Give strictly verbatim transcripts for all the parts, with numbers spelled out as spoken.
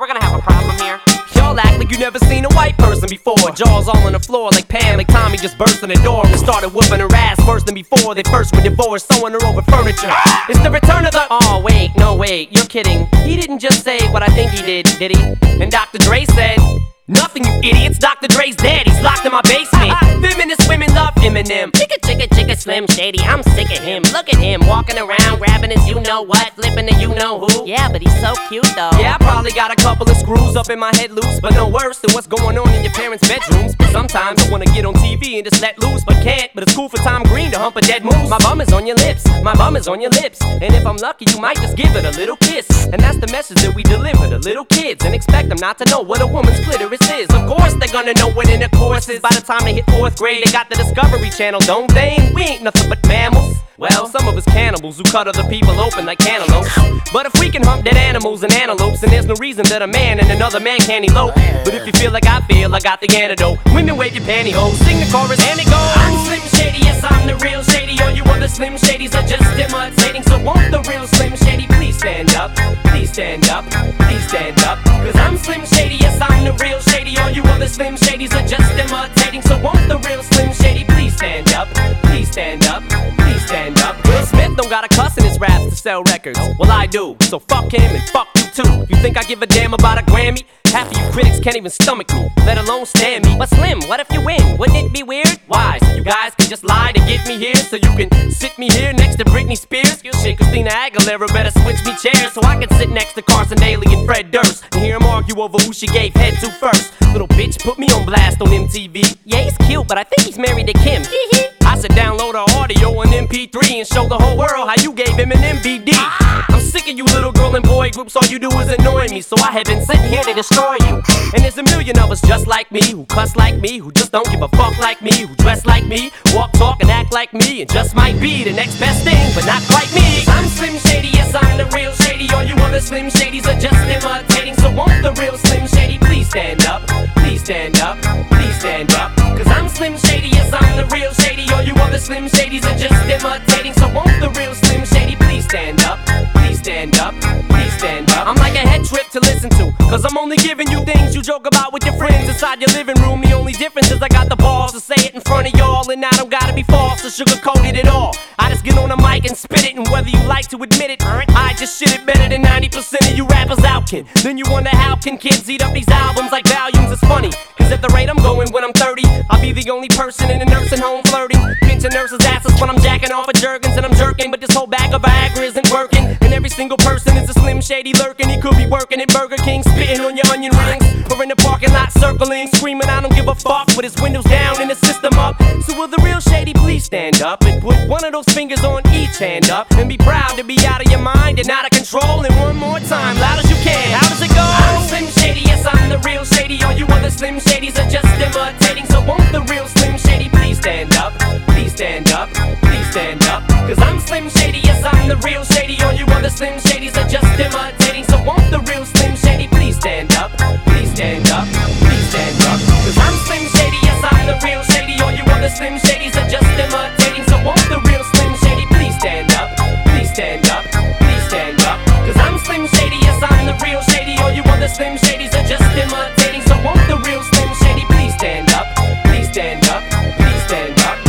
we're gonna have a problem here. Y'all act like you never seen a white person before. Jaws all on the floor like Pam, like Tommy just burst in the door and started whooping her ass worse than before. They first were divorced, sewing her over furniture. It's the return of the... Oh, wait, no, wait, you're kidding. He didn't just say what I think he did, did he? And Doctor Dre said... Nothing, you idiots. Doctor Dre's dead. He's locked in my basement. Feminist women love Eminem. Chicka, chicka, chicka, Slim Shady. I'm sick of him. Look at him walking around, grabbing his you-know-what, flipping the you-know-who. Yeah, but he's so cute, though. Yeah, I probably got a couple of screws up in my head loose, but no worse than what's going on in your parents' bedrooms. But sometimes I wanna get on T V and just let loose, but can't. But it's cool for Tom Green to hump a dead moose. My bum is on your lips. My bum is on your lips. And if I'm lucky, you might just give it a little kiss. And that's the message that we deliver to little kids, and expect them not to know what a woman's clitoris is. Of course they're gonna know what intercourse is. By the time they hit fourth grade, they got the Discovery Channel, don't they? And we ain't nothing but mammals. Well, some of us cannibals who cut other people open like cantaloupes. But if we can hump dead animals and antelopes, then there's no reason that a man and another man can't elope. But if you feel like I feel, I got the antidote. Women wave your pantyhose, sing the chorus and it goes. I'm Slim Shady, yes I'm the real Shady. All you other Slim Shadys are just imitating. So won't the real Slim Shady please stand up? Please stand up, please stand up. Cause I'm Slim Shady, yes I'm the real Shady. All you other Slim Shadys are just imitating. So won't the real Slim Shady please stand up? Please stand up, please stand up. Will Smith don't got a cuss in his raps to sell records. Well I do, so fuck him and fuck you too. You think I give a damn about a Grammy? Half of you critics can't even stomach me, let alone stand me. But Slim, what if you win? Wouldn't it be weird? Why? So you guys can just lie to get me here, so you can sit me here next to Britney Spears? Shit, Christina Aguilera better switch me chairs so I can sit next to Carson Daly and Fred Durst and hear them argue over who she gave head to first. Little bitch put me on blast on M T V. Yeah, he's cute, but I think he's married to Kim. I said download her audio on M P three and show the whole world how you gave him an M V D. I'm sick of you little girl and boy groups, all you do is annoy me, so I have been sitting here to destroy you. And there's a million of us just like me, who cuss like me, who just don't give a fuck like me, who dress like me, walk, talk, and act like me, and just might be the next best thing, but not quite me. I'm Slim Shady, yes I'm the real Shady. All you other Slim Shadys are just imitating. So won't the real Slim Shady please stand up? Please stand up, please stand up. Cause I'm Slim Shady, yes I'm the real Shady. All you other Slim Shadys are just imitating. So won't the real Slim Shady please stand up? Please stand up, please stand up. I'm like a head trip to listen to, cause I'm only giving you things you joke about with your friends inside your living room. The only difference is I got the balls to say it in front of y'all, and I don't gotta be false or sugarcoated at all. I just get on the mic and spit it, and whether you like to admit it, I just shit it better than ninety percent of you rappers out can. Then you wonder how can kids eat up these albums like volumes. It's funny, cause at the rate I'm going when I'm thirty, I'll be the only person in a nursing home flirting, pinching nurses' asses when I'm jacking off of Jergens and I'm jerking. But this whole bag of Viagra isn't working, and every single person is a Slim Shady lurking. He could be working at Burger King, spitting on your onion rings, or in the parking lot circling, screaming I don't give a fuck with his windows down and his system up. So will the real Shady please stand up and put one of those fingers on each hand up and be proud to be out of your mind and out of control? And one more time, loud as you can. How does it go? I'm Slim Shady, yes I'm the real Shady. All you other Slim Shadys are just imitating. So won't the real Slim Shady please stand up? Please stand up, please stand up. Cause I'm Slim Shady, yes I'm the real Shady. All you other Slim Shadys are just imitating. So won't the real Slim Shady please stand up? Please stand up, please stand up. Cause I'm Slim Shady, yes I'm the real Shady. All you other Slim Shadys are just imitating. So won't the real Slim Shady please stand up? Please stand up, please stand up. Cause I'm Slim Shady, yes I'm the real Shady. All you other Slim Shadys are just imitating. So won't the real Slim Shady please stand up? Please stand up, please stand up.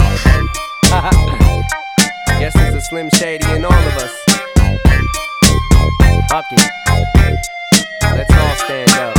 Guess there's a Slim Shady in all of us. Fuck it. Let's all stand up.